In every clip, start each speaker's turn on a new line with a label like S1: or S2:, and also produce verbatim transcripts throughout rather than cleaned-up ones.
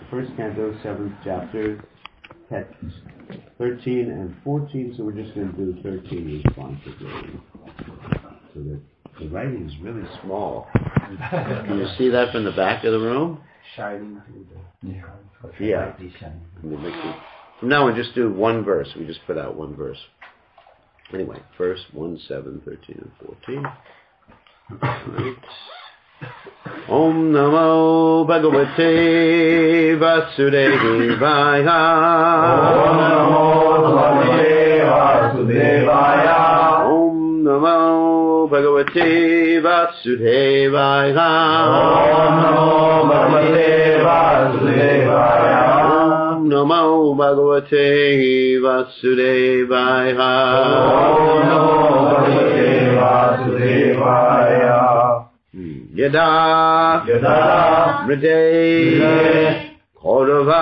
S1: first canto, seventh chapter, texts thirteen and fourteen, so we're just going to do thirteen responsibly. So the, the writing is really small. Can you see that from the back of the room?
S2: Shining through the...
S1: Yeah. From now on, just do one verse. We just put out one verse. Anyway, first, one, seven, thirteen, and fourteen. Right. Om Namo Bhagavate Vasudevaya.
S3: Om Namo Bhagavate Vasudevaya.
S1: Om Namo Bhagavate Vasudevaya.
S3: Om Namo Bhagavate Vasudevaya.
S1: Om Namo Bhagavate Vasudevaya.
S3: Om Namo Bhagavate Vasudevaya.
S1: Yada
S3: Yada
S1: Mrite Kaurava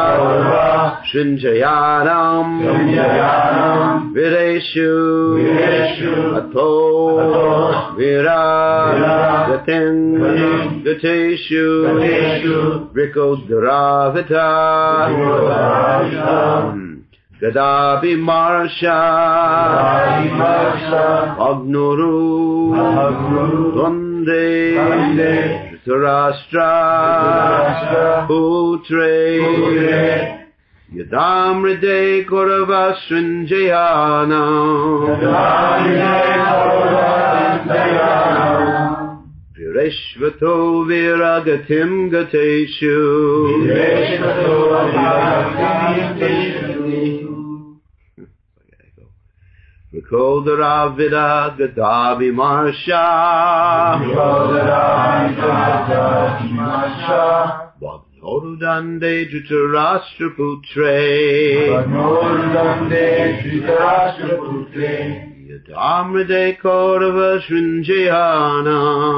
S1: Srinjayanam Vireshu Ato Vira Gatin Gateshu Rikodaravita Gadabi Marsha Agnuru Dvande Dhritarashtra Putre Yadamride Kaurava Srinjayana Vireshvato Viragatim Gateshu Rikodaravida Gadabi Marsha Vagnorudande Dhritarashtra Putre Yadamride Kaurava Srinjayana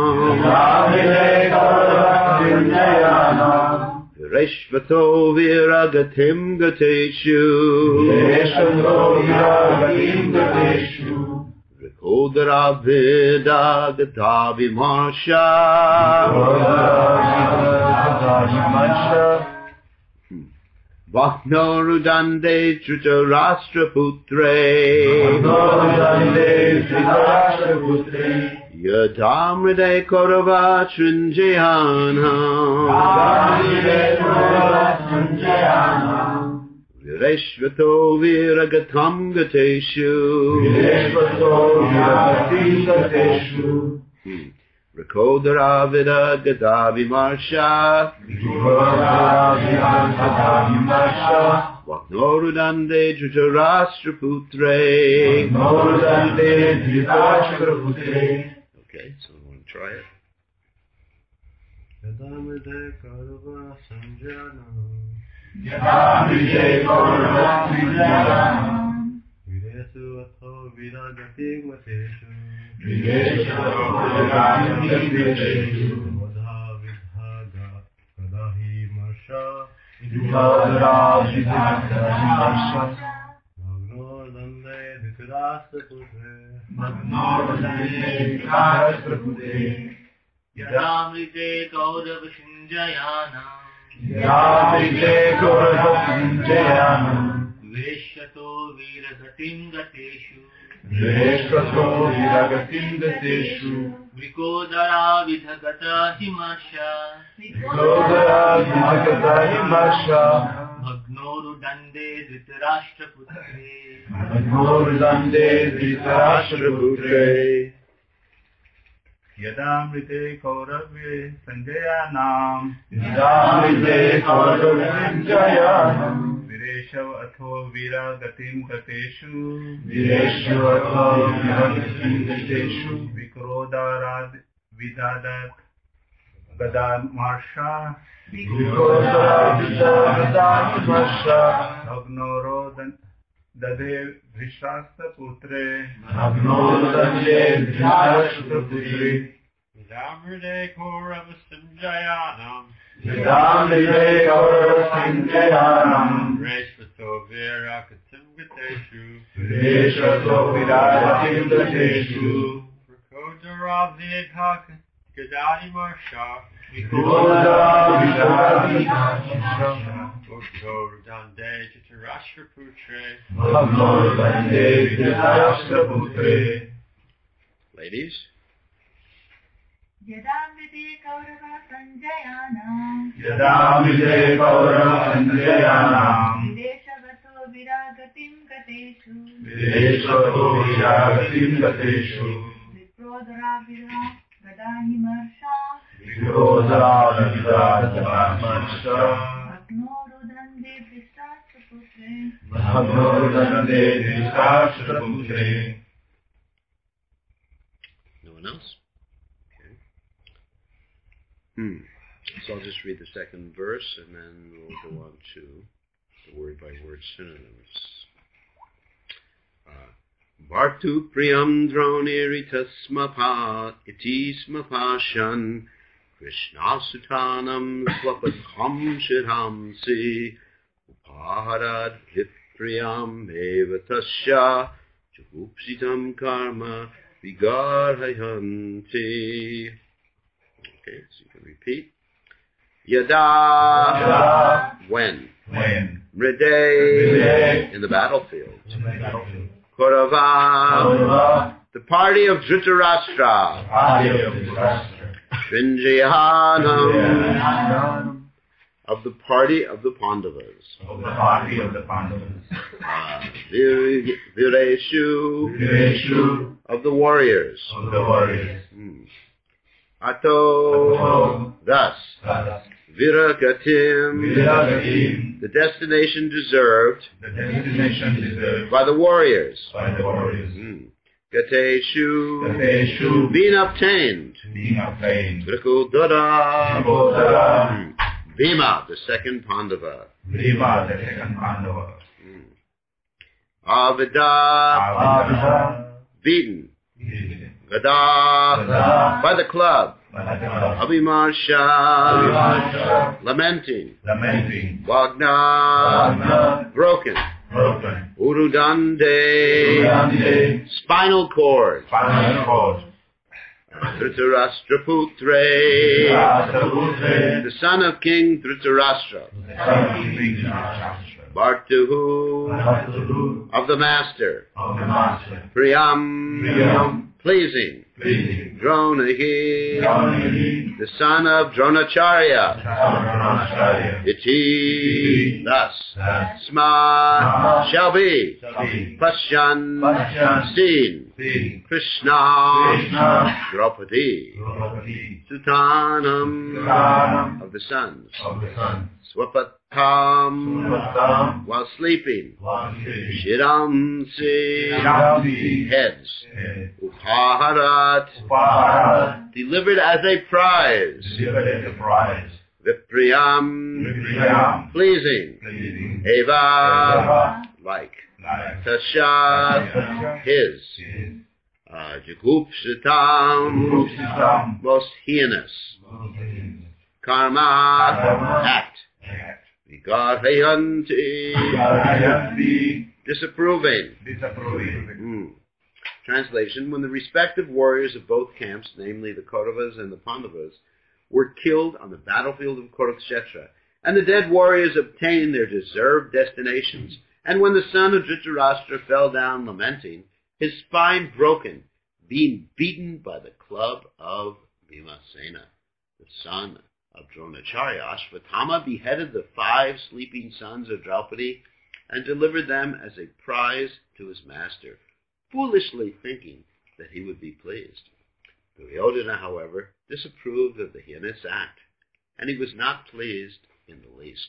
S1: Vireshvato Viragatim Gateshu Rikodaravida Gadabi Marsha Vagnorudande Dhritarashtra Putre Yadamride Kaurava Srinjayana Vireshvato Viragatam Gateshu Rikodaravida Gadabi Marsha Vagnorudande Dhritarashtra Putre. Okay, so we want to try it. Yadamride Kaurava Sanjana
S3: Yadamride Kaurava Sanjana
S1: Viresu Atho Viragatim Gateshu
S3: Viresu Atho Viragatim Gateshu
S1: Vadha Vidhaga Kadahi Marsha
S3: Vidhadra Vidhaga Marsha
S1: Magnodande Dhritarashtra Putre
S3: Magnodande Dhritarashtra Putre
S4: Yadamrite Kaurava Srinjayana
S3: Yadamrite Kaurava Srinjayana
S4: Vireshvato Viragatim Gateshu
S3: Vireshvato Viragatim Gateshu
S4: Vrikodaravida Gatahi Marsha
S3: Vrikodaravida Marsha
S4: Magnodande Dhritarashtra Putre
S3: Magnodande Dhritarashtra Putre
S5: Yadamrite Kaurava Sanjayanam
S3: Yadamrite Kaurava Sanjayanam
S5: Vireshav Atho Viragatim Gateshu
S3: Vireshav Atho Viragatim Gateshu
S5: Vikrodarad Vidadat Gadam Marsha
S3: Vikrodarad Gadam Marsha
S5: Agnorodan Dade Dhritarashtra Putre
S3: Agnodande Dhritarashtra Putre
S6: Yadamrite Kaurava Sanjayanam
S3: Yadamrite Kaurava Sanjayanam
S6: Vireshvato Viragatim Gateshu
S3: Vireshvato Viragatim Gateshu
S6: Rikodaravida Gadani Marsha, Bhagavad Dande Dhritarashtra Putre.
S1: Ladies?
S7: Yadamrite Kaurava Sanjayanam
S3: Yadamrite Kaurava Sanjayanam
S7: Videshavato Viragatim Gateshu
S3: Videshvato Viragatim Gateshu
S7: Viprodara Vira Gadani Marsha
S3: Viprodara Vira Gadani Marsha
S7: Agnorudande Vistastra Putre
S3: Agnorudande Vistastra Putre.
S1: No one else? Hmm. So I'll just read the second verse and then we'll go on to the word-by-word synonyms. Uh, Vartu priyam droniritasmapat iti smapashan Krishna sutanam swapatham shidhamsi upaharad hipriyam evatasya jagupsitam karma vigarhayanti. Okay, so you can repeat. Yada,
S3: Yada.
S1: When.
S3: When.
S1: Mride,
S3: Mride.
S1: In the battlefield.
S3: Battlefield.
S1: Kaurava,
S3: Kaurava.
S1: The party of Dhritarashtra.
S3: Party of Dhritarashtra.
S1: Srinjayanam, of the party of the Pandavas.
S3: Of the party of the Pandavas.
S1: Uh, Vir- Vireshu,
S3: Vireshu.
S1: of the warriors.
S3: Of the warriors.
S1: Hmm. Ato,
S3: Ato.
S1: thus.
S3: Thus.
S1: Viragatim,
S3: Viragatim.
S1: the destination deserved
S3: The destination deserved
S1: by the warriors.
S3: by the warriors.
S1: Hmm. Gateshu,
S3: Gateshu.
S1: being obtained.
S3: Being obtained.
S1: Vrikudara,
S3: Vrikudara.
S1: Hmm. Bhima, the second Pandava.
S3: Bhima, the second Pandava.
S1: Hmm. Avida,
S3: Avida.
S1: beaten. Gada,
S3: Gada.
S1: by the club.
S3: Abhimarsha.
S1: Abhimarsha, lamenting.
S3: Lamenting.
S1: Vagna,
S3: Vagna.
S1: broken.
S3: Broken.
S1: Urudande,
S3: Urudande.
S1: spinal cord.
S3: Spinal cord.
S1: Dhritarashtra Putre,
S3: Dhritarashtra.
S1: the son of King Dhritarashtra. Bhartuhu,
S3: Bhartuhu.
S1: of the master.
S3: Of the master.
S1: Priyam,
S3: Priyam.
S1: pleasing.
S3: Pleasing.
S1: Dronahi,
S3: Dronahi.
S1: the son of Dronacharya.
S3: Dronacharya.
S1: Iti, thus.
S3: Thus.
S1: Sma,
S3: Sma.
S1: shall be.
S3: Shall be.
S1: Pasyan,
S3: Pasyan.
S1: seen.
S3: Seen.
S1: Krishna,
S3: Krishna.
S1: Draupadi.
S3: Draupadi.
S1: Sutanam,
S3: Sutanam.
S1: of the sons.
S3: Of the sun.
S1: Swapatham,
S3: Supatam.
S1: while sleeping.
S3: Vamsi.
S1: Shiramsi,
S3: Shiramsi.
S1: heads.
S3: Head.
S1: Upaharat,
S3: Upahara.
S1: delivered as a prize.
S3: Delivered as a prize.
S1: Vipriyam,
S3: Vipriyam.
S1: pleasing.
S3: Pleasing.
S1: Eva,
S3: Eva.
S1: like.
S3: Like.
S1: Tashat,
S3: Tashat.
S1: his.
S3: His.
S1: Uh, Jagupsitam,
S3: Upsitam.
S1: most heinous.
S3: Muslims.
S1: Karma,
S3: Karma.
S1: act.
S3: Act.
S1: Vigarhayanti,
S3: Garhayanti.
S1: disapproving.
S3: Disapproving.
S1: Hmm. Translation, when the respective warriors of both camps, namely the Kauravas and the Pandavas, were killed on the battlefield of Kurukshetra, and the dead warriors obtained their deserved destinations, and when the son of Dhritarashtra fell down lamenting, his spine broken, being beaten by the club of Bhimasena, the son of Dronacharya, Ashvatthama beheaded the five sleeping sons of Draupadi and delivered them as a prize to his master, foolishly thinking that he would be pleased. Duryodhana, however, disapproved of the heinous act, and he was not pleased in the least.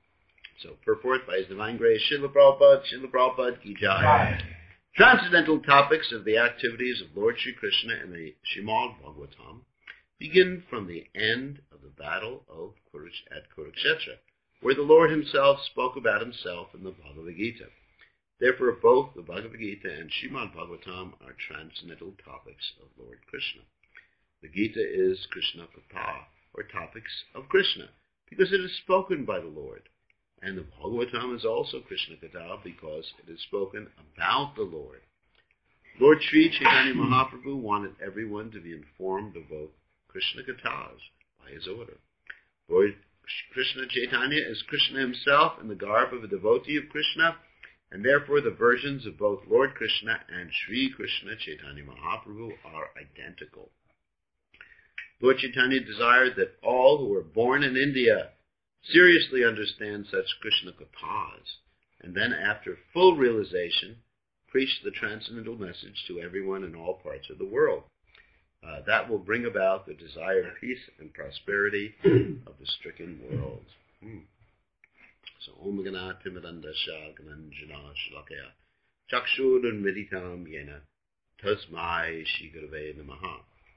S1: So, purport by His Divine Grace, Srila Prabhupada, Srila Prabhupada Ki Jai. Transcendental topics of the activities of Lord Sri Krishna in the Srimad Bhagavatam begin from the end of the battle of Kuruks- at Kurukshetra, where the Lord himself spoke about himself in the Bhagavad Gita. Therefore, both the Bhagavad Gita and Srimad Bhagavatam are transcendental topics of Lord Krishna. The Gita is Krishna Katha, or topics of Krishna, because it is spoken by the Lord. And the Bhagavatam is also Krishna Katha because it is spoken about the Lord. Lord Sri Chaitanya Mahaprabhu wanted everyone to be informed of both Krishna Kathas by his order. Lord Krishna Chaitanya is Krishna himself in the garb of a devotee of Krishna, and therefore the versions of both Lord Krishna and Sri Krishna Chaitanya Mahaprabhu are identical. Lord Chaitanya desired that all who were born in India seriously understand such Krishna Kathas, and then after full realization, preach the transcendental message to everyone in all parts of the world. Uh, that will bring about the desired peace and prosperity of the stricken world. Hmm. So, Om Gana Timirandasha Gananjana Shalakaya Chakshurun Viditam Yena Tasmai Shri Gurave Namaha.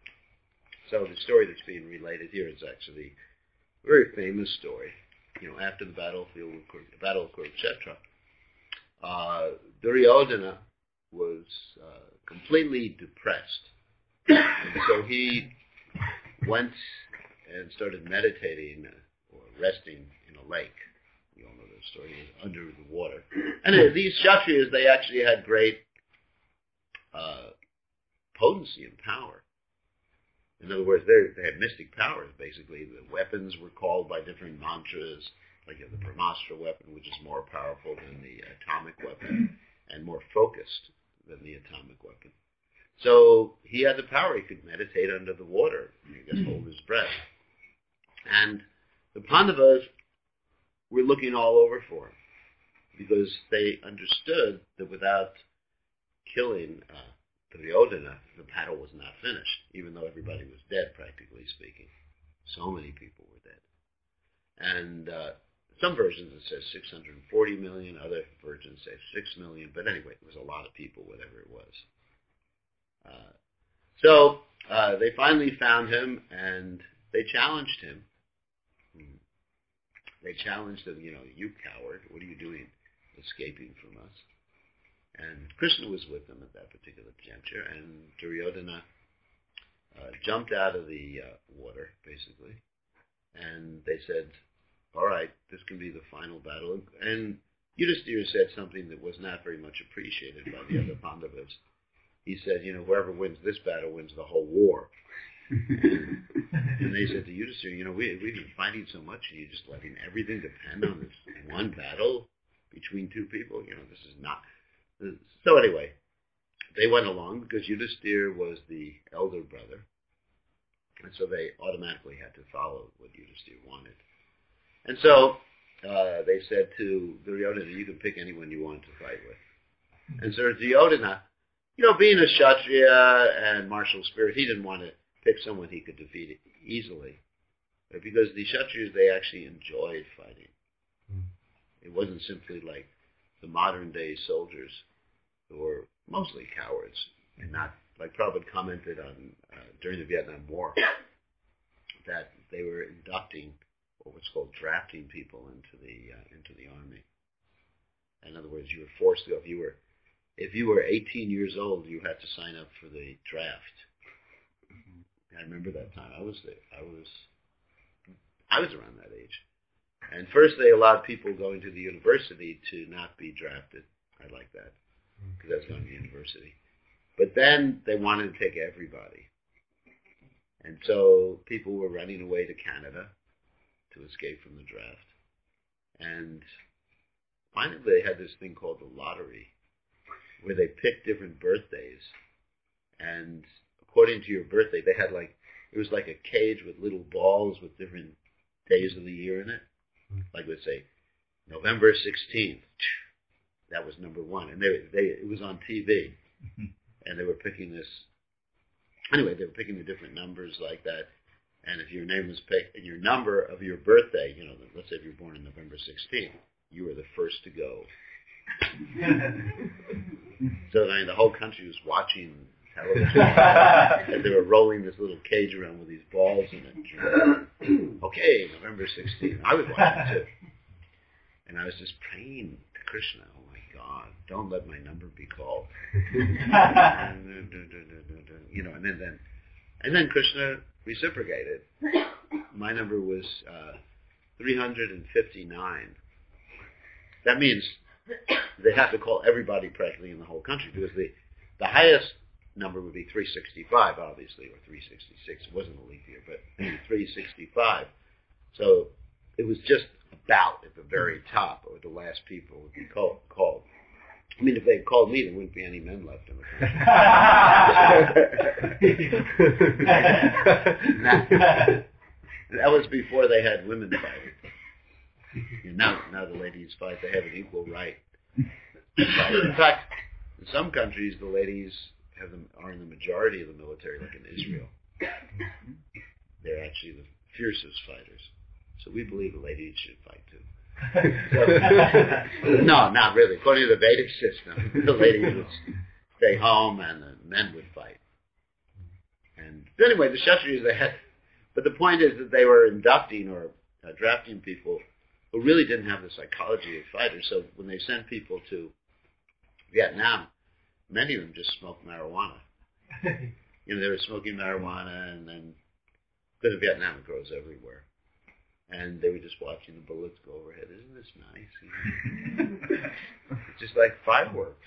S1: So the story that's being related here is actually a very famous story. You know, after the battlefield, Battle of Kurukshetra, uh, Duryodhana was uh, completely depressed. And so he went and started meditating or resting in a lake. You all know the story. He was under the water. And uh, these Kshatriyas, they actually had great uh, potency and power. In other words, they had mystic powers, basically. The weapons were called by different mantras, like the Brahmastra weapon, which is more powerful than the atomic weapon and more focused than the atomic weapon. So he had the power. He could meditate under the water, I guess, hold his breath. And the Pandavas were looking all over for him because they understood that without killing uh, Duryodhana, the battle was not finished, even though everybody was dead, practically speaking. So many people were dead. And uh, some versions it says six hundred forty million, other versions say six million, but anyway, it was a lot of people, whatever it was. Uh, so uh, they finally found him, and they challenged him. They challenged him, you know, you coward, what are you doing escaping from us? And Krishna was with them at that particular juncture, and Duryodhana uh, jumped out of the uh, water, basically, and they said, all right, this can be the final battle. And Yudhisthira said something that was not very much appreciated by the other Pandavas. He said, you know, whoever wins this battle wins the whole war. and, and they said to Yudhisthira, you know, we, we've been fighting so much, and you're just letting everything depend on this one battle between two people? You know, this is not... So anyway, they went along because Yudhisthira was the elder brother, and so they automatically had to follow what Yudhisthira wanted. And so uh, they said to Duryodhana, you can pick anyone you want to fight with. And so Duryodhana, you know, being a Kshatriya and martial spirit, he didn't want to pick someone he could defeat easily. But because the Kshatriyas, they actually enjoyed fighting. It wasn't simply like the modern day soldiers who were mostly cowards and not, like Prabhupada commented on uh, during the Vietnam War, that they were inducting what was called drafting people into the uh, into the army. In other words, you were forced to go. If you were if you were eighteen years old, you had to sign up for the draft. I remember that time. I was there. I was I was around that age. And first they allowed people going to the university to not be drafted. I like that, because that's going to university. But then they wanted to take everybody. And so people were running away to Canada to escape from the draft. And finally they had this thing called the lottery, where they picked different birthdays. And according to your birthday, they had like, it was like a cage with little balls with different days of the year in it. Like let's say November sixteenth, that was number one, and they they it was on T V, and they were picking this. Anyway, they were picking the different numbers like that, and if your name was picked and your number of your birthday, you know, let's say if you were born on November sixteenth, you were the first to go. So I mean, the whole country was watching television, and they were rolling this little cage around with these balls in it. Okay, November sixteenth. I was watching too. And I was just praying to Krishna, oh my God, don't let my number be called. You know, and then, then and then Krishna reciprocated. My number was uh, three hundred fifty-nine. That means they have to call everybody practically in the whole country, because the, the highest number would be three sixty-five, obviously, or three sixty-six. It wasn't a leap year, but three sixty-five. So it was just about at the very top, or the last people would be called. called. I mean, if they had called me, there wouldn't be any men left in the country. That was before they had women fighting. Now, now the ladies fight. They have an equal right. In fact, in some countries, the ladies have them, are in the majority of the military, like in Israel. They're actually the fiercest fighters. So we believe the ladies should fight too. So, no, not really. According to the Vedic system, the ladies would stay home and the men would fight. And anyway, the Kshatriyas, they had, but the point is that they were inducting or uh, drafting people who really didn't have the psychology of fighters. So when they sent people to Vietnam, many of them just smoked marijuana. You know, they were smoking marijuana, and then, because in Vietnam it grows everywhere. And they were just watching the bullets go overhead. Isn't this nice? It's just like fireworks.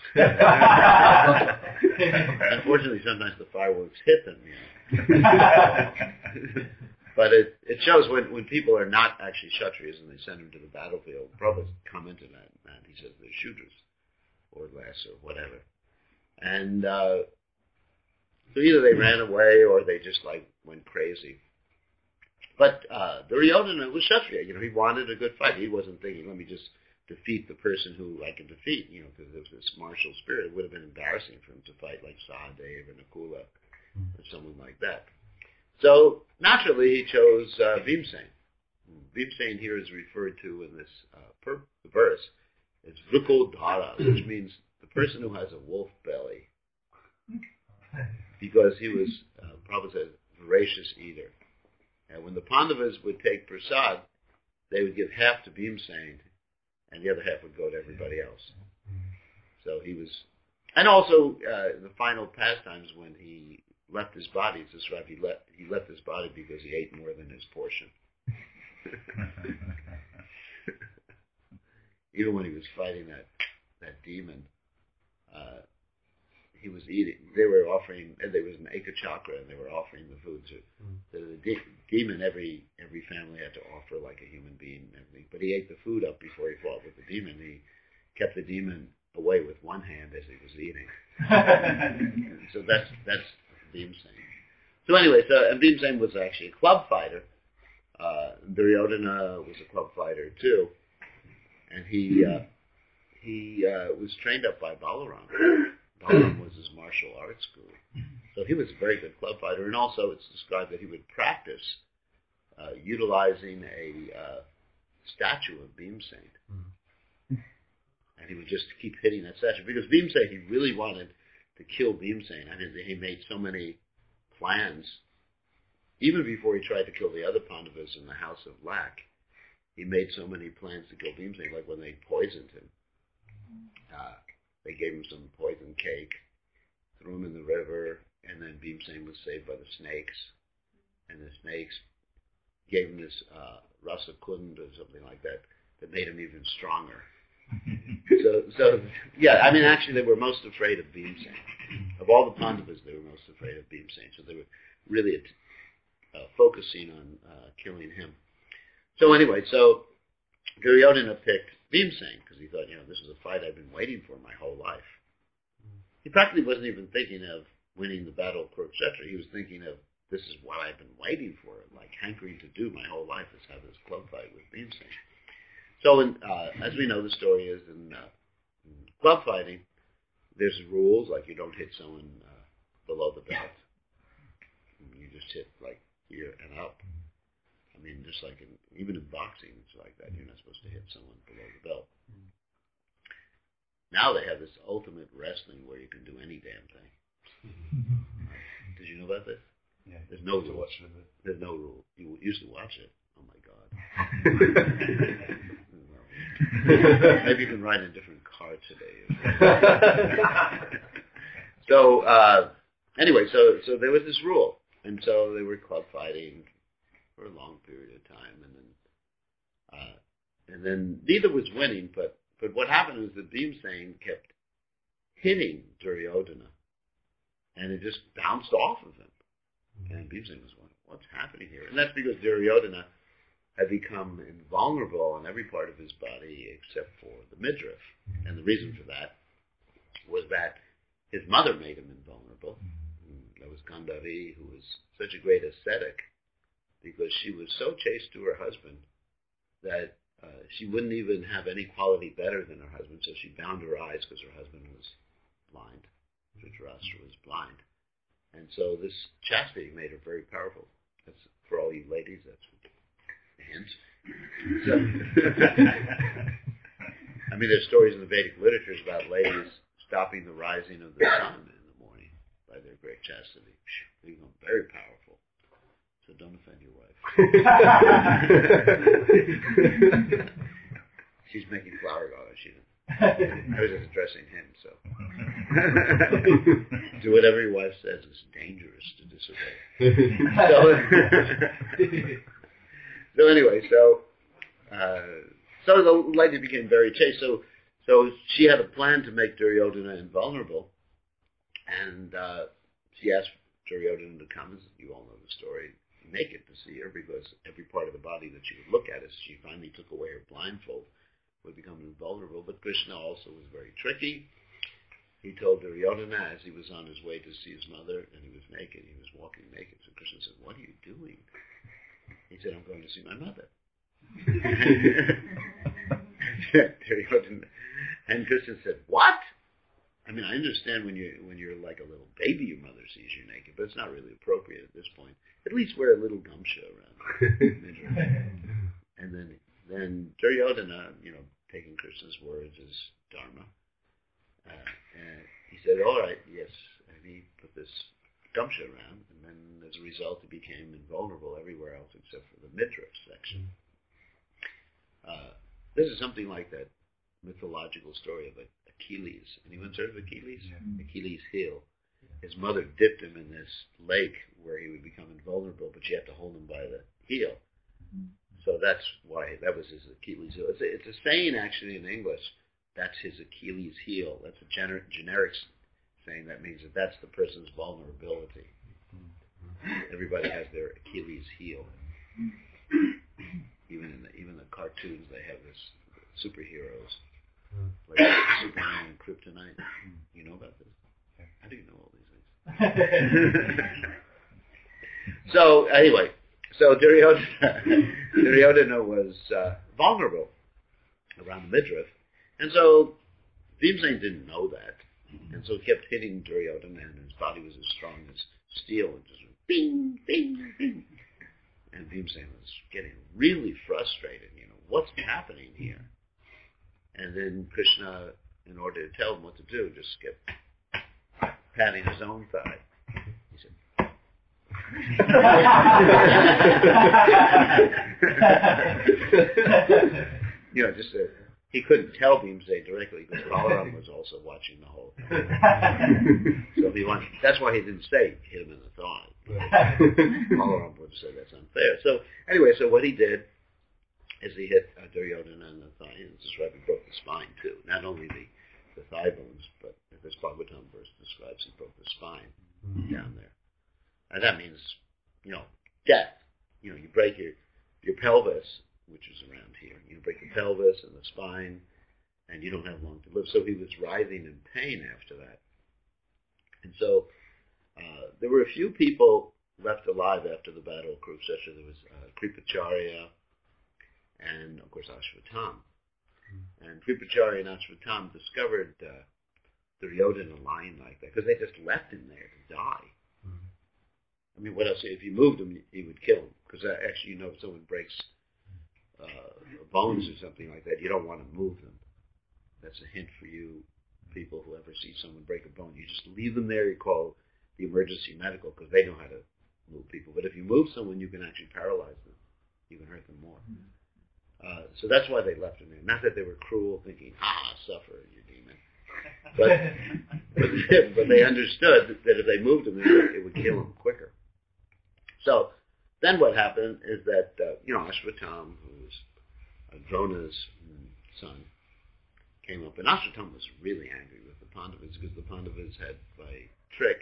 S1: Unfortunately, sometimes the fireworks hit them. You know. But it, it shows when, when people are not actually Kshatriyas and they send them to the battlefield. Prabhupada commented on that. He says they're shooters, or less, or whatever. And uh, so either they ran away or they just like went crazy. But uh, Duryodhana was Kshatriya. You know, he wanted a good fight. He wasn't thinking, let me just defeat the person who I can defeat, you know, because there was this martial spirit. It would have been embarrassing for him to fight like Sahadev or Nakula or someone like that. So, naturally, he chose uh, Bhimsen. Bhimsen here is referred to in this uh, per- verse as Vrikodhara, which means the person who has a wolf belly. Because he was, uh, Prabhupada says, voracious eater. And when the Pandavas would take prasad, they would give half to Bhimsen, and the other half would go to everybody else. So he was, and also uh, the final pastimes when he left his body, it's described he left he left his body because he ate more than his portion. Even when he was fighting that that demon, uh, he was eating. They were offering, and there was an Eka Chakra, and they were offering the food to, to the de- demon. Every every family had to offer like a human being and everything. But he ate the food up before he fought with the demon. He kept the demon away with one hand as he was eating. So that's that's Bhimsen. So anyway, so and Bhimsen was actually a club fighter. Uh, Duryodhana was a club fighter too, and he uh, he uh, was trained up by Balaram. Balaram was his martial arts school. So he was a very good club fighter. And also it's described that he would practice uh, utilizing a uh, statue of Bhimsen. And he would just keep hitting that statue. Because Bhimsen, he really wanted to kill Bhimsen. I mean, he made so many plans. Even before he tried to kill the other Pandavas in the House of Lac, he made so many plans to kill Bhimsen, like when they poisoned him. Uh, They gave him some poison cake, threw him in the river, and then Bhimsen was saved by the snakes. And the snakes gave him this uh, rasa kund or something like that that made him even stronger. so, so yeah, I mean, actually, they were most afraid of Bhimsen. Of all the Pandavas, they were most afraid of Bhimsen. So they were really uh, focusing on uh, killing him. So anyway, so Duryodhana picked Bhimsen, because he thought, you know, this is a fight I've been waiting for my whole life. He practically wasn't even thinking of winning the battle of Kurukshetra. He was thinking of, this is what I've been waiting for, like hankering to do my whole life, is have this club fight with Bhimsen. So, in, uh, as we know, the story is in, uh, in club fighting, there's rules, like you don't hit someone uh, below the belt. You just hit, like, here and up. I mean, just like in, even in boxing, it's like that. You're not supposed to hit someone below the belt. Mm. Now they have this ultimate wrestling where you can do any damn thing. Right? Did you know about this?
S5: Yeah.
S1: There's no
S5: rule.
S1: Watch it. There's no rule. You used to watch it. Oh my God. Maybe you can ride a different car today. so uh, anyway, so so there was this rule, and so they were club fighting for a long period of time, and then uh, and then neither was winning, but, but what happened was that Bhimsen kept hitting Duryodhana, and it just bounced off of him. And Bhimsena was wondering, what's happening here? And that's because Duryodhana had become invulnerable on every part of his body except for the midriff. And the reason for that was that his mother made him invulnerable. That was Gandhari, who was such a great ascetic, because she was so chaste to her husband that uh, she wouldn't even have any quality better than her husband, so she bound her eyes because her husband was blind. Dhritarashtra was blind. And so this chastity made her very powerful. That's for all you ladies, that's a hint. So, I mean, there's stories in the Vedic literatures about ladies stopping the rising of the sun in the morning by their great chastity. They become very powerful. So don't offend your wife. She's making flower garland. She didn't. I was just addressing him, so. Do whatever your wife says. It's dangerous to disobey. so, so anyway, so uh, so the lady became very chaste. So so she had a plan to make Duryodhana invulnerable, and uh, she asked Duryodhana to come. You all know the story. Naked to see her, because every part of the body that she would look at as she finally took away her blindfold would become invulnerable. But Krishna also was very tricky. He told Duryodhana as he was on his way to see his mother, and he was naked, he was walking naked. So Krishna said, "What are you doing?" He said, "I'm going to see my mother." Duryodhana, and Krishna said, "What? I mean, I understand when you when you're like a little baby, your mother sees you naked, but it's not really appropriate at this point. At least wear a little gumsha around." And then then Duryodhana, you know, taking Krishna's words as dharma, uh, and he said, "All right, yes," and he put this gumsha around, and then as a result, he became invulnerable everywhere else except for the midriff section. Uh, this is something like that mythological story of Achilles. Anyone heard of Achilles? Yeah. Achilles' heel. His mother dipped him in this lake where he would become invulnerable, but she had to hold him by the heel. Mm-hmm. So that's why, that was his Achilles heel. It's a, it's a saying actually in English, that's his Achilles heel. That's a gener- generic saying that means that that's the person's vulnerability. Mm-hmm. Everybody has their Achilles heel. Even in the, even the cartoons, they have this superheroes. Like Superman and Kryptonite. You know about this? How do you know all these things? So, anyway, so Duryodhana, Duryodhana was uh, vulnerable around the midriff, and so Bhimsena didn't know that, and so he kept hitting Duryodhana, and his body was as strong as steel, and just bing, bing, bing. And Bhimsena was getting really frustrated, you know, what's happening here? And then Krishna, in order to tell him what to do, just kept patting his own thigh. He said, you know, just uh, he couldn't tell Bhimsena directly because Balaram was also watching the whole thing. So he wanted, that's why he didn't say hit him in the thigh. Balaram would have said that's unfair. So anyway, so what he did is he hit uh, Duryodhana in the thigh, and this is why he broke the spine too. Not only the, the thigh bones, but this Bhagavatam verse describes he broke the spine mm-hmm. down there. And that means, you know, death. You know, you break your, your pelvis, which is around here. You break the pelvis and the spine, and you don't have long to live. So he was writhing in pain after that. And so uh, there were a few people left alive after the battle of Kurukshetra. There was uh, Kripacharya, and, of course, Ashvatam. Mm-hmm. And Kripacharya and Ashvatam discovered uh, Duryodhana lying like that, because they just left him there to die. Mm-hmm. I mean, what else? If you moved him, he would kill him. Because uh, actually, you know, if someone breaks uh, bones or something like that, you don't want to move them. That's a hint for you people who ever see someone break a bone. You just leave them there. You call the emergency medical, because they know how to move people. But if you move someone, you can actually paralyze them. You can hurt them more. Mm-hmm. Uh, so that's why they left him there. Not that they were cruel, thinking, ah, suffer, you demon. But, but, but they understood that if they moved him there, it would kill him quicker. So then what happened is that, uh, you know, Ashvatam, who was uh, Drona's son, came up. And Ashvatam was really angry with the Pandavas, because the Pandavas had, by trick,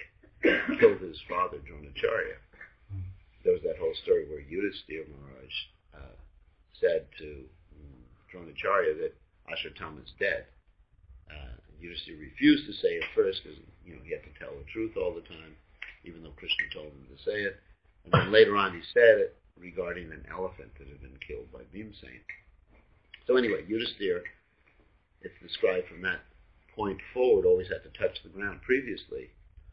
S1: killed his father, Dronacharya. There was that whole story where Yudhisthira Maharaj uh, said to um, Dronacharya that Ashwatthama is dead. Uh, Yudhisthira refused to say it first because you know he had to tell the truth all the time, even though Krishna told him to say it. And then later on he said it regarding an elephant that had been killed by Bhimsen. So anyway, Yudhisthira, it's described from that point forward, always had to touch the ground. Previously,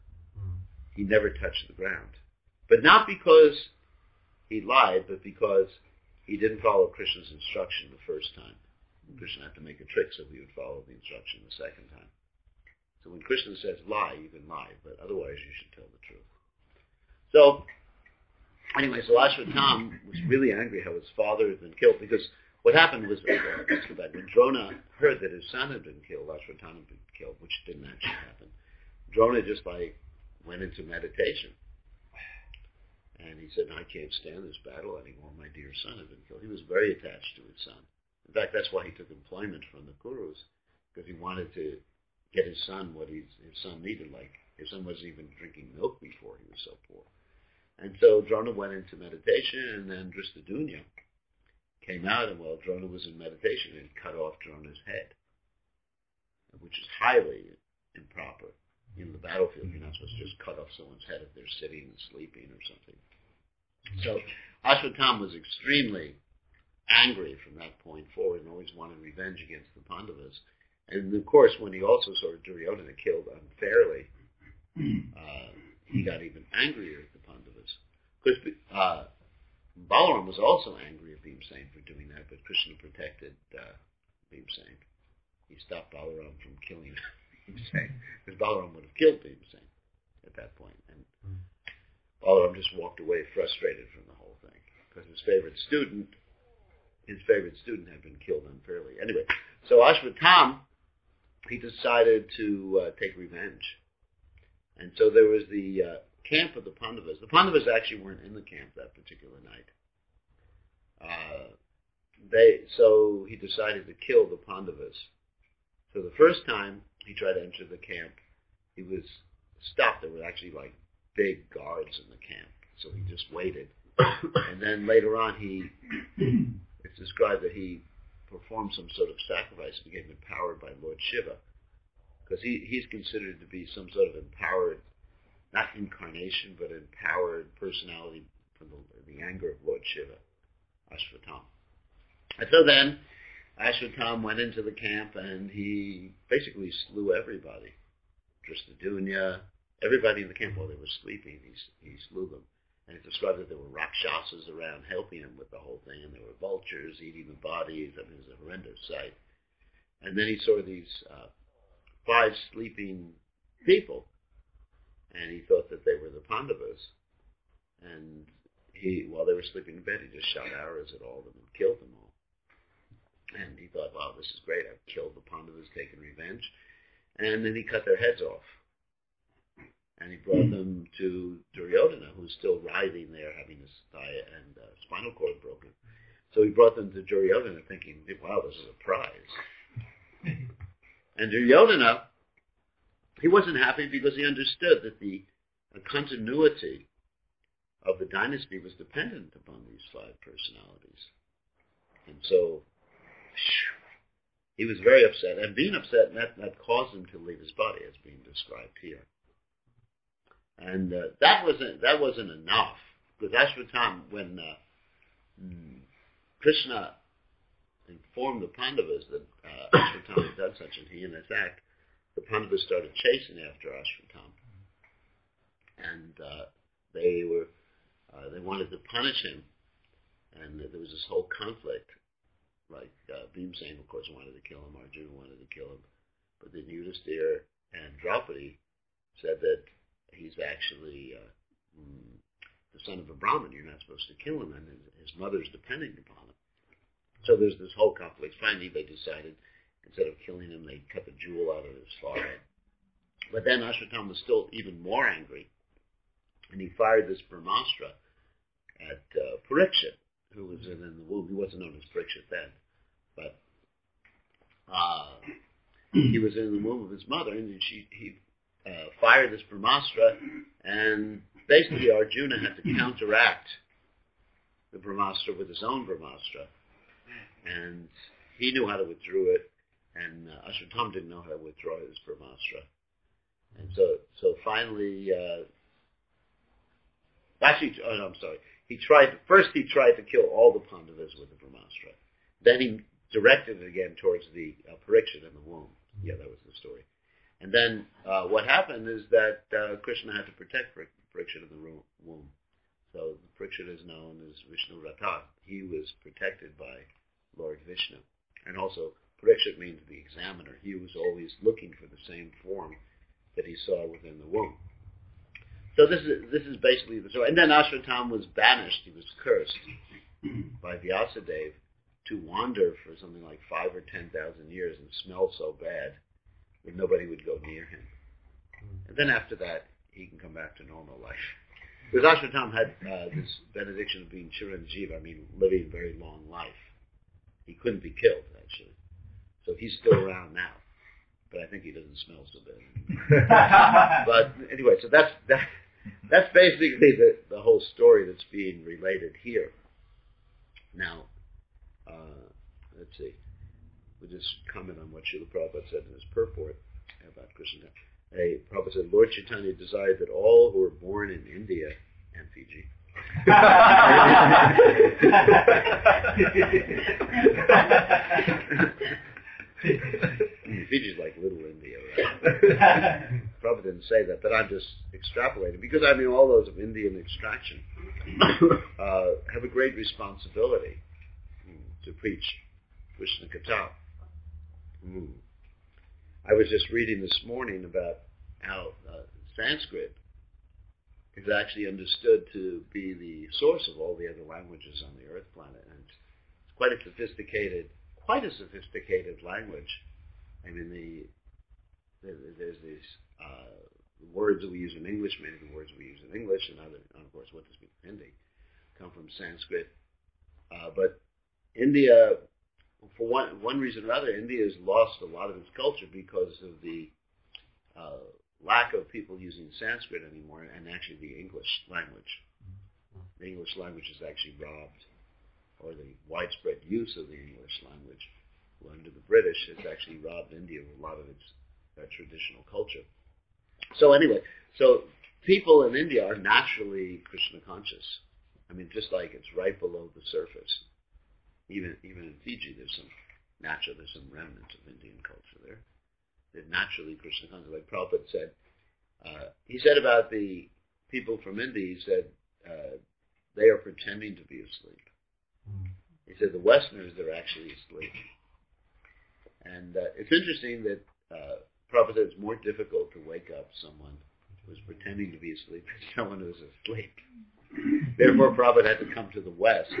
S1: he never touched the ground. But not because he lied, but because he didn't follow Krishna's instruction the first time. Krishna had to make a trick so he would follow the instruction the second time. So when Krishna says lie, you can lie, but otherwise you should tell the truth. So, anyway, so Ashwatthama was really angry how his father had been killed, because what happened was, uh, let's go back, when Drona heard that his son had been killed, Ashwatthama had been killed, which didn't actually happen, Drona just like went into meditation. And he said, I can't stand this battle anymore. My dear son had been killed. He was very attached to his son. In fact, that's why he took employment from the Kurus, because he wanted to get his son what he's, his son needed. Like, his son wasn't even drinking milk before, he was so poor. And so Drona went into meditation, and then Drishtadyumna came out, and while Drona was in meditation, and cut off Drona's head, which is highly improper. In the battlefield, you're not supposed to just cut off someone's head if they're sitting and sleeping or something. So Ashwatthama was extremely angry from that point forward and always wanted revenge against the Pandavas. And of course, when he also saw Duryodhana killed unfairly, uh, he got even angrier at the Pandavas. Because uh, Balaram was also angry at Bhimsen for doing that, but Krishna protected uh, Bhimsen. He stopped Balaram from killing Bhimsen, because Balaram would have killed Bhimsen at that point. And Balaram just walked away frustrated from the whole thing, because his favorite student, his favorite student had been killed unfairly. Anyway, so Ashwatthama, he decided to uh, take revenge. And so there was the uh, camp of the Pandavas. The Pandavas actually weren't in the camp that particular night. Uh, they so he decided to kill the Pandavas. So the first time he tried to enter the camp, he was stopped. There were actually like big guards in the camp, so he just waited. And then later on, he it's described that he performed some sort of sacrifice, became empowered by Lord Shiva, because he, he's considered to be some sort of empowered, not incarnation, but empowered personality from the, the anger of Lord Shiva, Ashwatthama. And so then, Ashwatthama went into the camp and he basically slew everybody. Drishtadyumna, everybody in the camp while they were sleeping, he, he slew them. And it described that there were rakshasas around helping him with the whole thing, and there were vultures eating the bodies. I mean, it was a horrendous sight. And then he saw these uh, five sleeping people, and he thought that they were the Pandavas. And he, while they were sleeping in bed, he just shot arrows at all of them and killed them all. And he thought, wow, this is great. I've killed the Pandavas, taken revenge. And then he cut their heads off. And he brought them to Duryodhana, who's still writhing there, having his thigh and uh, spinal cord broken. So he brought them to Duryodhana thinking, wow, this is a prize. And Duryodhana, he wasn't happy because he understood that the uh, continuity of the dynasty was dependent upon these five personalities. And so he was very upset. And being upset, that, that caused him to leave his body, as being described here. And uh, that wasn't that wasn't enough, because Ashwatthama, when uh, Krishna informed the Pandavas that uh, Ashwatthama had done such a heinous act, the Pandavas started chasing after Ashwatthama, and uh, they were uh, they wanted to punish him, and there was this whole conflict. Like uh, Bhimsen, of course, wanted to kill him. Arjuna wanted to kill him, but then Yudhisthira and Draupadi said that he's actually uh, mm, the son of a Brahmin. You're not supposed to kill him, and his, his mother's depending upon him. So there's this whole conflict. Finally, they decided, instead of killing him, they cut the jewel out of his forehead. But then Ashwatthama was still even more angry, and he fired this Brahmastra at uh, Parikshit, who was in, in the womb. He wasn't known as Parikshit then, but uh, he was in the womb of his mother, and she, he Uh, fire this Brahmastra, and basically Arjuna had to counteract the Brahmastra with his own Brahmastra, and he knew how to withdraw it, and uh, Ashwatthama didn't know how to withdraw his Brahmastra. And so, so finally, uh, actually, oh no, I'm sorry. He tried, first he tried to kill all the Pandavas with the Brahmastra. Then he directed it again towards the uh, Parikshit in the womb. Yeah, that was the story. And then uh, what happened is that uh, Krishna had to protect Par- Parikshit in the ro- womb. So Parikshit is known as Vishnu Rata. He was protected by Lord Vishnu. And also, Parikshit means the examiner. He was always looking for the same form that he saw within the womb. So this is this is basically the story. And then Ashwatthama was banished. He was cursed by Vyasadeva to wander for something like five or ten thousand years and smell so bad that nobody would go near him. And then after that, he can come back to normal life. Because Ashwatthama had uh, this benediction of being Chiranjeev, I mean, living a very long life. He couldn't be killed, actually. So he's still around now. But I think he doesn't smell so bad. But anyway, so that's that, that's basically the, the whole story that's being related here. Now, uh, let's see. We'll just comment on what Srila Prabhupada said in his purport about Krishna. Hey, Prabhupada said, Lord Chaitanya desired that all who were born in India and Fiji Fiji's like little India, right? Prabhupada didn't say that, but I'm just extrapolating. Because, I mean, all those of Indian extraction uh, have a great responsibility to preach Krishna Katha. Mm. I was just reading this morning about how uh, Sanskrit is actually understood to be the source of all the other languages on the earth planet. And it's quite a sophisticated, quite a sophisticated language. I mean, the, the there's these uh, words that we use in English, many of the words we use in English, and other, and of course, what does speak Hindi, come from Sanskrit. Uh, but India, for one one reason or other, India has lost a lot of its culture because of the uh, lack of people using Sanskrit anymore, and actually the English language. The English language is actually robbed, or the widespread use of the English language under the British has actually robbed India of a lot of its uh, traditional culture. So anyway, so people in India are naturally Krishna conscious. I mean, just like it's right below the surface. Even even in Fiji, there's some natural, there's some remnants of Indian culture there. They're naturally Krishna conscious. Like Prabhupada said, uh, he said about the people from India, he said, uh, they are pretending to be asleep. Mm. He said the Westerners, they're actually asleep. And uh, it's interesting that uh, Prabhupada said it's more difficult to wake up someone who's pretending to be asleep than someone who's asleep. Therefore, Prabhupada had to come to the West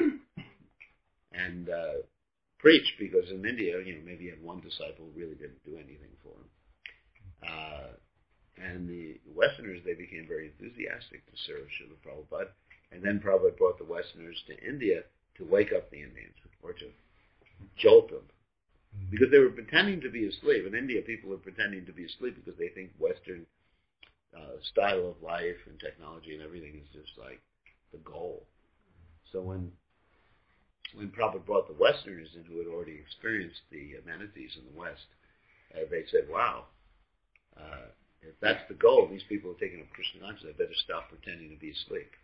S1: and uh, preach, because in India, you know, maybe he had one disciple who really didn't do anything for him. Uh, and the Westerners, they became very enthusiastic to serve Srila Prabhupada. And then Prabhupada brought the Westerners to India to wake up the Indians, or to jolt them. Because they were pretending to be asleep. In India, people are pretending to be asleep because they think Western uh, style of life and technology and everything is just like the goal. So when when Prabhupada brought the Westerners in who had already experienced the amenities in the West, uh, they said, wow, uh, if that's the goal, these people are taking up Krishna consciousness, they better stop pretending to be asleep.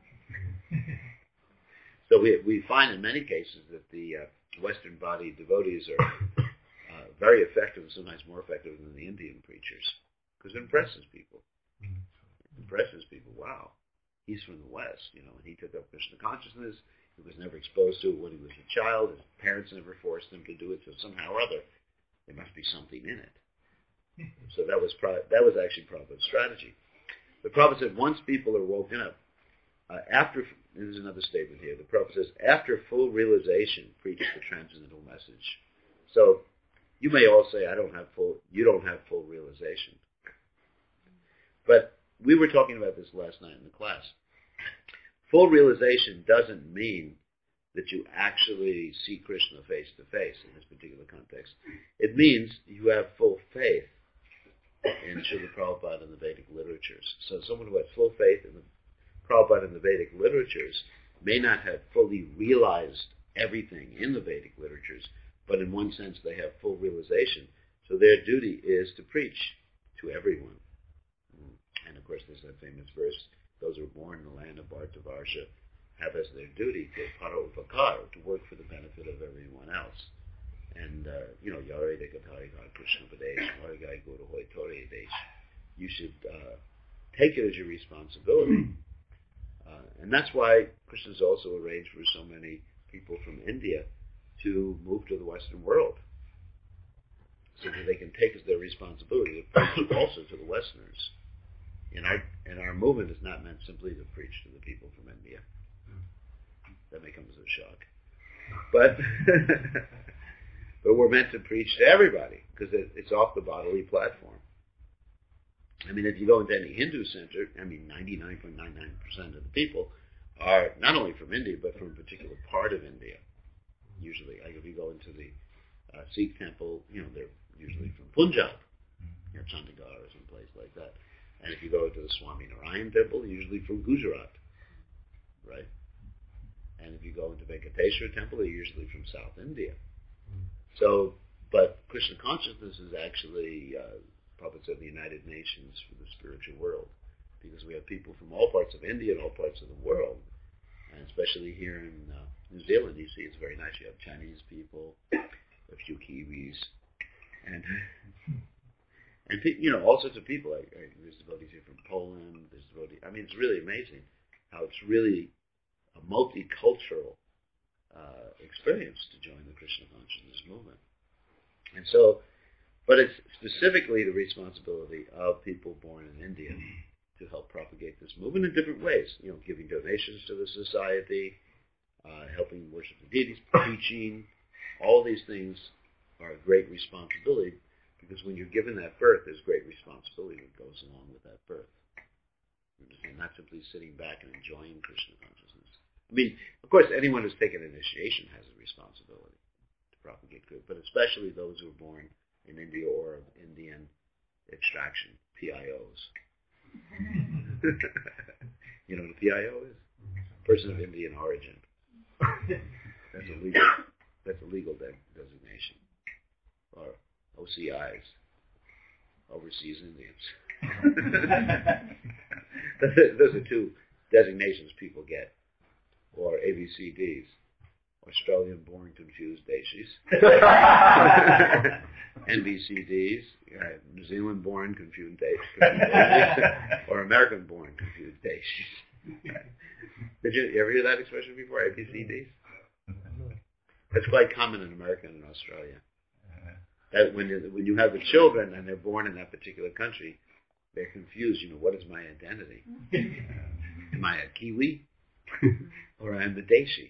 S1: So we we find in many cases that the uh, Western body devotees are uh, very effective, sometimes more effective than the Indian preachers, because it impresses people. It impresses people, wow, he's from the West, you know, and he took up Krishna consciousness. He was never exposed to it when he was a child. His parents never forced him to do it, so somehow or other, there must be something in it. So that was that was actually Prabhupada's strategy. But Prabhupada said once people are woken up, uh, after, there's another statement here, the Prabhupada says, after full realization, preach the transcendental message. So you may all say, I don't have full, you don't have full realization. But we were talking about this last night in the class. Full realization doesn't mean that you actually see Krishna face to face in this particular context. It means you have full faith in Srila Prabhupada and the Vedic literatures. So someone who has full faith in the Prabhupada and the Vedic literatures may not have fully realized everything in the Vedic literatures, but in one sense they have full realization. So their duty is to preach to everyone. And of course there's that famous verse, those who are born in the land of Bhartavarsha have as their duty to paropakar, to work for the benefit of everyone else. And, uh, you know, Yare de Gatari Krishna Padesh, Marigai Guru Hoy Tori Desh. You should uh, take it as your responsibility. Uh, and that's why Krishna's also arranged for so many people from India to move to the Western world, so that they can take as their responsibility to preach also to the Westerners. And our, and our movement is not meant simply to preach to the people from India. That may come as a shock. But but we're meant to preach to everybody, because it, it's off the bodily platform. I mean, if you go into any Hindu center, I mean, ninety-nine point nine nine percent of the people are not only from India, but from a particular part of India. Usually, like if you go into the uh, Sikh temple, you know, they're usually from Punjab, you know, Chandigarh or some place like that. And if you go to the Swami Narayan temple, usually from Gujarat, right? And if you go into Venkateshwar temple, they're usually from South India. So, but Krishna consciousness is actually, uh, Prabhupada said, the United Nations for the spiritual world, because we have people from all parts of India and all parts of the world, and especially here in uh, New Zealand, you see it's very nice. You have Chinese people, a few Kiwis, and and you know, all sorts of people. Like, like there's devotees here from Poland. There's devotees. I mean, it's really amazing how it's really a multicultural uh, experience to join the Krishna consciousness movement. And so, but it's specifically the responsibility of people born in India to help propagate this movement in different ways. You know, giving donations to the society, uh, helping worship the deities, preaching. All these things are a great responsibility, because when you're given that birth, there's great responsibility that goes along with that birth. And not simply sitting back and enjoying Krishna consciousness. I mean, of course, anyone who's taken initiation has a responsibility to propagate good, but especially those who are born in India or of Indian extraction, P I Os. You know what a P I O is? Person of Indian origin. That's a legal, that's a legal de- designation. Or O C Is, Overseas Indians. Those are two designations people get. Or A B C Ds, Australian-born confused Deshis. N B C Ds, uh, New Zealand-born confused Deshis. Or American-born confused Deshis. Did you ever hear that expression before, A B C Ds? That's quite common in America and in Australia. That when you, when you have the children and they're born in that particular country, they're confused. You know, what is my identity? Am I a Kiwi? Or I'm the Deshi?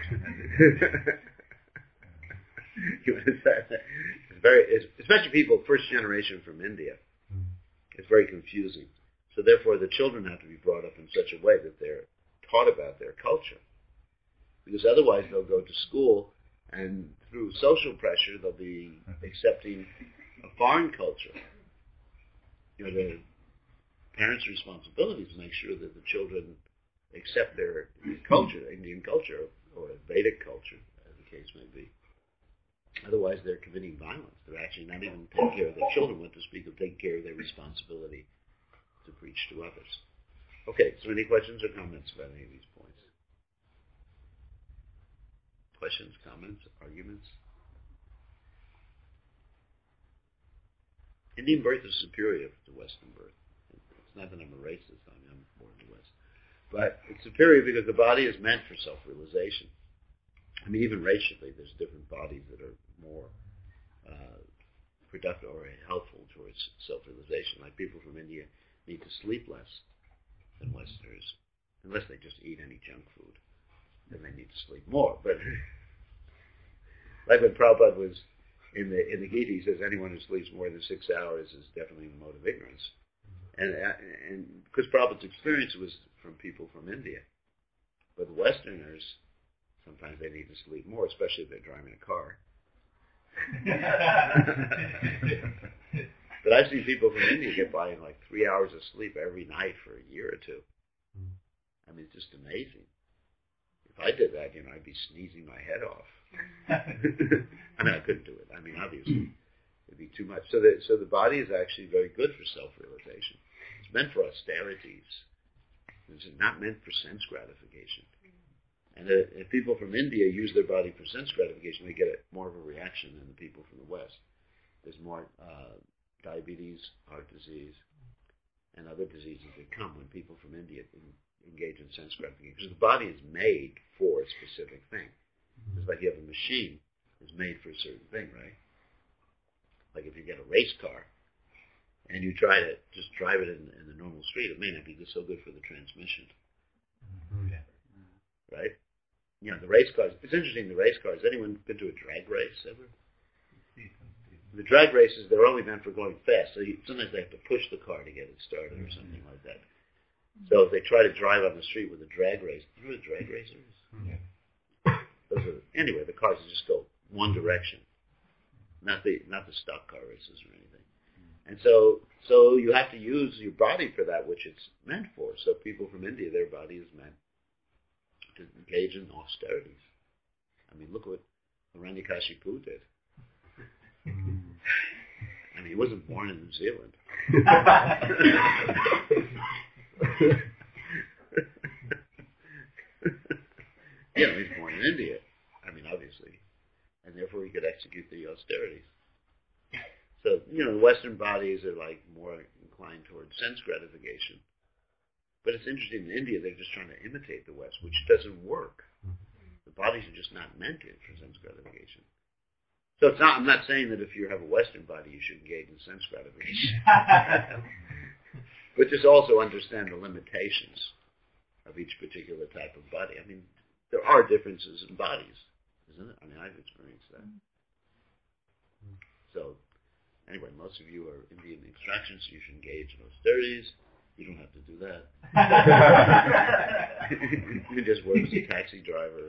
S1: You understand? It's very, it's, especially people first generation from India. It's very confusing. So therefore, the children have to be brought up in such a way that they're taught about their culture, because otherwise they'll go to school and through social pressure they'll be accepting a foreign culture. You know, the parents' responsibility is to make sure that the children accept their culture, Indian culture, or Vedic culture, as the case may be. Otherwise, they're committing violence. They're actually not even taking care of their children, what to speak of taking care of their responsibility to preach to others. Okay, so any questions or comments about any of these points? Questions, comments, arguments? Indian birth is superior to Western birth. It's not that I'm a racist, I mean, I'm born in the West. But it's superior because the body is meant for self-realization. I mean, even racially, there's different bodies that are more uh, productive or helpful towards self-realization. Like people from India need to sleep less than Westerners, unless they just eat any junk food. Then they need to sleep more. But like when Prabhupada was in the in the Gita, he says anyone who sleeps more than six hours is definitely in the mode of ignorance. And and because Prabhupada's experience was from people from India, but the Westerners, sometimes they need to sleep more, especially if they're driving a car. But But I've seen people from India get by in like three hours of sleep every night for a year or two. I mean, it's just amazing. If I did that, you know, I'd be sneezing my head off. I mean, I couldn't do it. I mean, obviously, it'd be too much. So the, so the body is actually very good for self-realization. It's meant for austerities. It's not meant for sense gratification. And uh, if people from India use their body for sense gratification, they get a, more of a reaction than the people from the West. There's more uh, diabetes, heart disease, and other diseases that come when people from India in, engage in sense gratification. Because the body is made for a specific thing. It's like you have a machine that's made for a certain thing, right? Like if you get a race car and you try to just drive it in, in the normal street, it may not be so good for the transmission.
S5: Mm-hmm. Yeah.
S1: Right? You know, the race cars, it's interesting, the race cars, anyone been to a drag race ever? The drag races, they're only meant for going fast, so you, sometimes they have to push the car to get it started or something like that. So if they try to drive on the street with a drag race, you know what a drag racer is?
S5: Yeah.
S1: Those are, anyway, the cars just go one direction, not the not the stock car races or anything. And so so you have to use your body for that which it's meant for. So people from India, their body is meant to engage in austerities. I mean, look what Hiranyakashipu did. I mean, he wasn't born in New Zealand. You know, he's born in India. I mean, obviously. And therefore he could execute the austerities. So, you know, the Western bodies are like more inclined towards sense gratification. But it's interesting, in India they're just trying to imitate the West, which doesn't work. The bodies are just not meant for sense gratification. So it's not, I'm not saying that if you have a Western body you should engage in sense gratification. But just also understand the limitations of each particular type of body. I mean, there are differences in bodies, isn't it? I mean, I've experienced that. So, anyway, most of you are Indian extraction, so you should engage in austerities. You don't have to do that. You can just work as a taxi driver.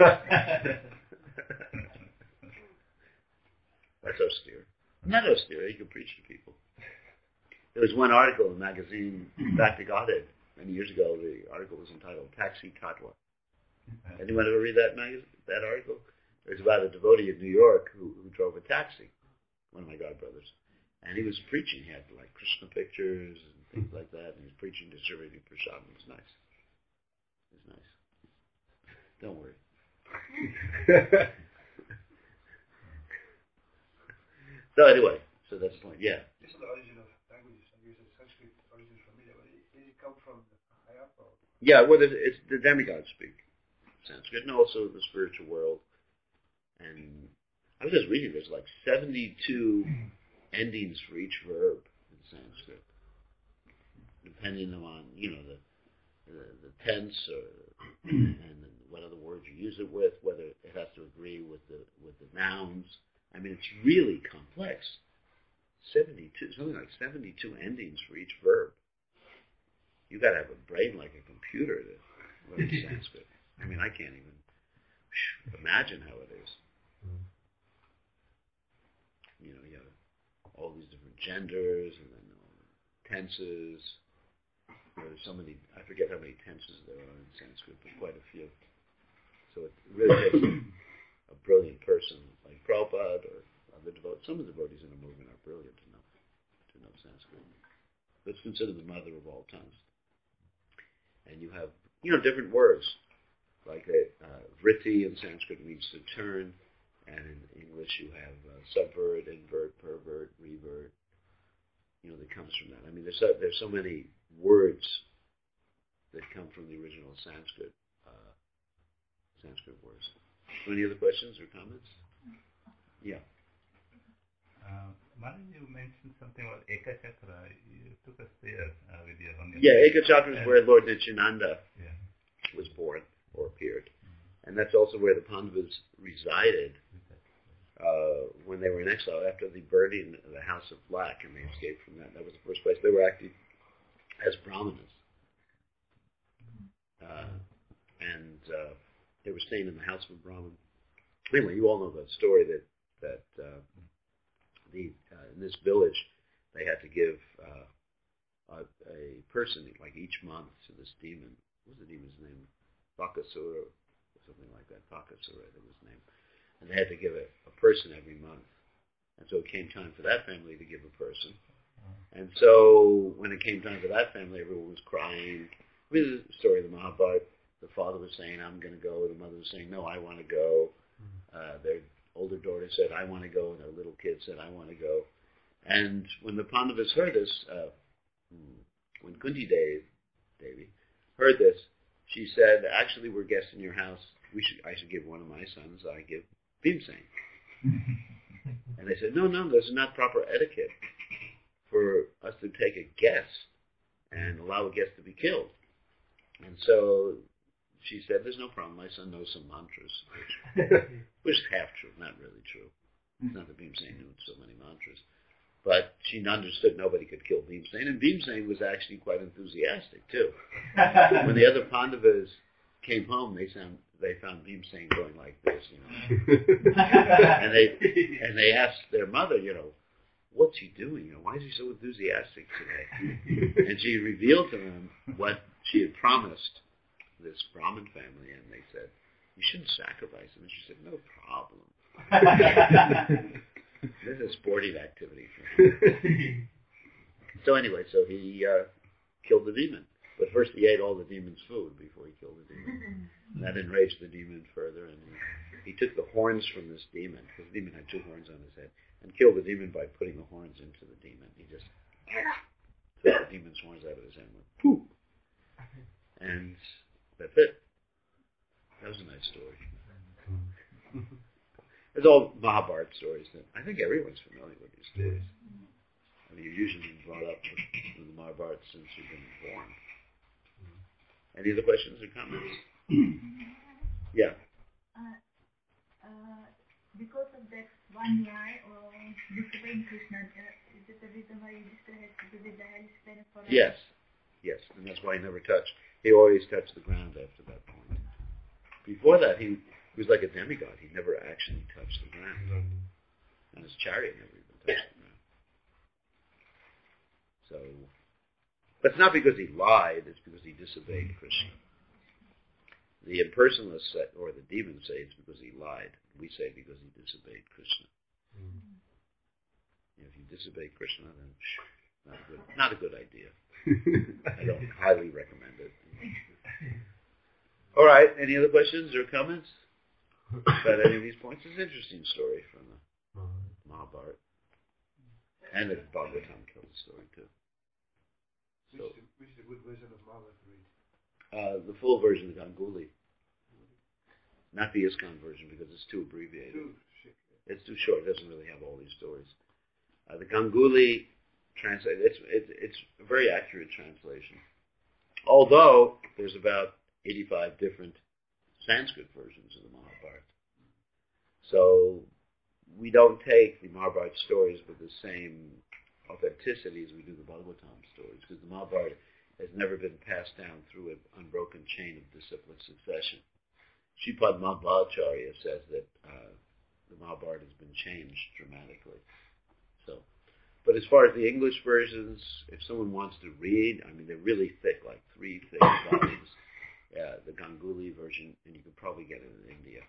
S1: That's austere. Not austere, you can preach to people. There was one article in a magazine, Back to Godhead, many years ago. The article was entitled Taxi Tatwa. Anyone ever read that magazine, that article? It was about a devotee in New York who, who drove a taxi, one of my godbrothers. And he was preaching. He had like Krishna pictures and things like that. And he was preaching, distributing prasad. It was nice. It was nice. Don't worry. So anyway, so that's the point. Yeah.
S2: This is the origin of languages. I guess the Sanskrit origin is familiar. But it, did it come from the higher or?
S1: Yeah, well, it's, it's the demigods speak Sanskrit, and also the spiritual world. And I was just reading, there's like seventy-two endings for each verb in Sanskrit, depending on, you know, the the, the tense or, and what other words you use it with, whether it has to agree with the with the nouns. I mean, it's really complex. seventy-two, something like seventy-two endings for each verb. You got to have a brain like a computer to learn Sanskrit. I mean, I can't even imagine how it is. You know, you have all these different genders and then tenses. There's so many, I forget how many tenses there are in Sanskrit, but quite a few. So it really takes a brilliant person like Prabhupada or other devotees. Some of the devotees in the movement are brilliant enough to know Sanskrit. It's considered the mother of all tongues. And you have, you know, different words. Like uh, vritti in Sanskrit means to turn, and in English you have uh, subvert, invert, pervert, revert. You know, that comes from that. I mean, there's so, there's so many words that come from the original Sanskrit uh, Sanskrit words. Any other questions or comments? Yeah.
S5: Uh, Maharaj, you mentioned something about Eka Chakra. You took us there uh, with your own.
S1: Yeah, Eka Chakra is where Lord Nityananda
S5: yeah.
S1: was born or appeared. And that's also where the Pandavas resided uh, when they were in exile after the burning of the House of Black, and they escaped from that. That was the first place. They were acting as brahmanas. Uh, and uh, they were staying in the house of a Brahmin. Anyway, you all know that story that, that uh, the uh, in this village, they had to give uh, a, a person, like each month, to this demon. What was the demon's name? Bakasura, or something like that. Bakasura, that was his name. And they had to give it a person every month. And so it came time for that family to give a person. And so when it came time for that family, everyone was crying. I mean, the story of the Mahabharata, the father was saying, I'm going to go. The mother was saying, no, I want to go. Uh, their older daughter said, I want to go. And their little kid said, I want to go. And when the Pandavas heard this, uh, when Kunti Devi, Devi heard this, she said, actually, we're guests in your house. We should, I should give one of my sons. I give Bhimsen. And they said, no, no, this is not proper etiquette for us to take a guest and allow a guest to be killed. And so she said, there's no problem. My son knows some mantras, which, which is half true, not really true. It's not that Bhimsen knew so many mantras. But she understood nobody could kill Bhimsen. And Bhimsen was actually quite enthusiastic, too. When the other Pandavas came home, they found, they found Bhimsen going like this, you know. and they and they asked their mother, you know, what's he doing? You know, why is he so enthusiastic today? And she revealed to them what she had promised this Brahmin family, and they said, you shouldn't sacrifice him. And she said, no problem. This is a sporting activity for him. So anyway, so he uh, killed the demon. But first he ate all the demon's food before he killed the demon. And that enraged the demon further, and he, he took the horns from this demon, because the demon had two horns on his head, and killed the demon by putting the horns into the demon. He just took the demon's horns out of his head and went, poof. And that's it. That was a nice story. It's all Mahabharata stories. That I think everyone's familiar with these stories. I mean, you've usually been brought up with, with the Mahabharata since you've been born. Any other questions or comments? Yeah.
S7: Uh, uh, because of that one lie or disobeying Krishna, uh, is it the reason why you used to have to do the hellish planet forever?
S1: Yes. Yes, and that's why he never touched. He always touched the ground after that point. Before that, he, he was like a demigod. He never actually touched the ground. And his chariot never even touched the ground. So, but it's not because he lied, it's because he disobeyed Krishna. The impersonalists say, or the demons say it's because he lied. We say because he disobeyed Krishna. Mm. If you disobey Krishna, then phew, not a good, not a good idea. I don't highly recommend it. All right, any other questions or comments about any of these points? It's an interesting story from the Mahabharata. And the Bhagavatam tells the story too. So,
S2: which, is the, which is a good version of Mahabharata to read?
S1: Uh, the full version of Ganguli. Not the ISKCON version because it's too abbreviated.
S2: Too
S1: it's too short. It doesn't really have all these stories. Uh, the Ganguli translate it's, it's it's a very accurate translation. Although there's about eighty-five different Sanskrit versions of the Mahabharata. So we don't take the Mahabharata stories with the same authenticity as we do the Bhagavatam stories, because the Mahabharata has never been passed down through an unbroken chain of disciplic succession. Shripad Madhvacharya says that uh, the Mahabharata has been changed dramatically. So, but as far as the English versions, if someone wants to read, I mean, they're really thick, like three thick volumes. Yeah, the Ganguli version, and you could probably get it in India.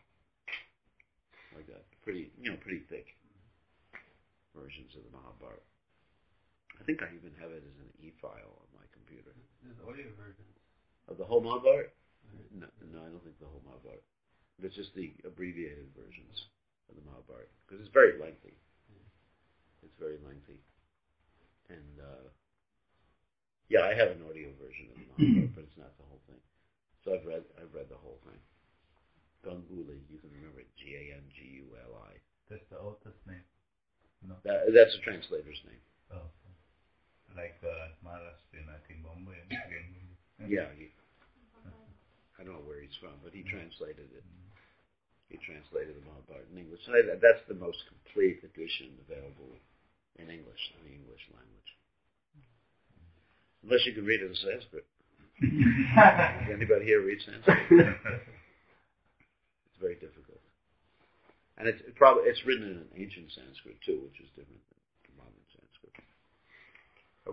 S1: Like that, pretty, you know, pretty thick versions of the Mahabharata. I think I even have it as an e-file on my computer.
S2: There's audio versions.
S1: Of the whole Mahabharata? No, no, I don't think the whole Mahabharata. It's just the abbreviated versions of the Mahabharata, because it's very lengthy. It's very lengthy. And, uh, yeah, I have an audio version of the Mahabharata, but it's not the whole thing. So I've read I've read the whole thing. Ganguli, you can remember it, G A N G U L I.
S5: That's the author's name? No.
S1: That, that's the translator's name.
S5: Oh, okay. Like uh, Maharashtrian, I think Bombay. And
S1: Yeah, he, I don't know where he's from, but he translated it. He translated the Mahabharata in English. So that's the most complete edition available in English, in the English language. Unless you can read it in Sanskrit. Does anybody here read Sanskrit? It's very difficult. And it's it probably it's written in an ancient Sanskrit too, which is different than modern Sanskrit.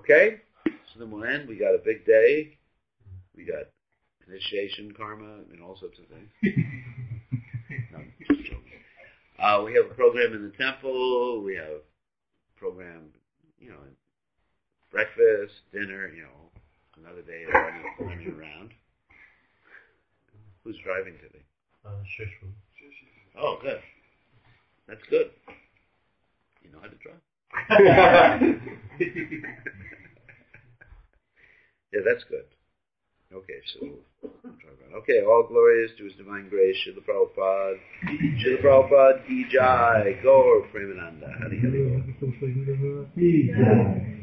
S1: Okay? So then we'll end. We got a big day. We got initiation, karma, and all sorts of things. No, just joking. Uh, we have a program in the temple. We have a program, you know, breakfast, dinner, you know, another day of running, running around. Who's driving today?
S6: Uh, Shishma.
S1: Oh, good. That's good. You know how to drive? Yeah, that's good. Okay, so okay, all glories to His Divine Grace, Srila Prabhupada. Srila Prabhupada ki jai, Gaur Premananda. Hari Hari Bol.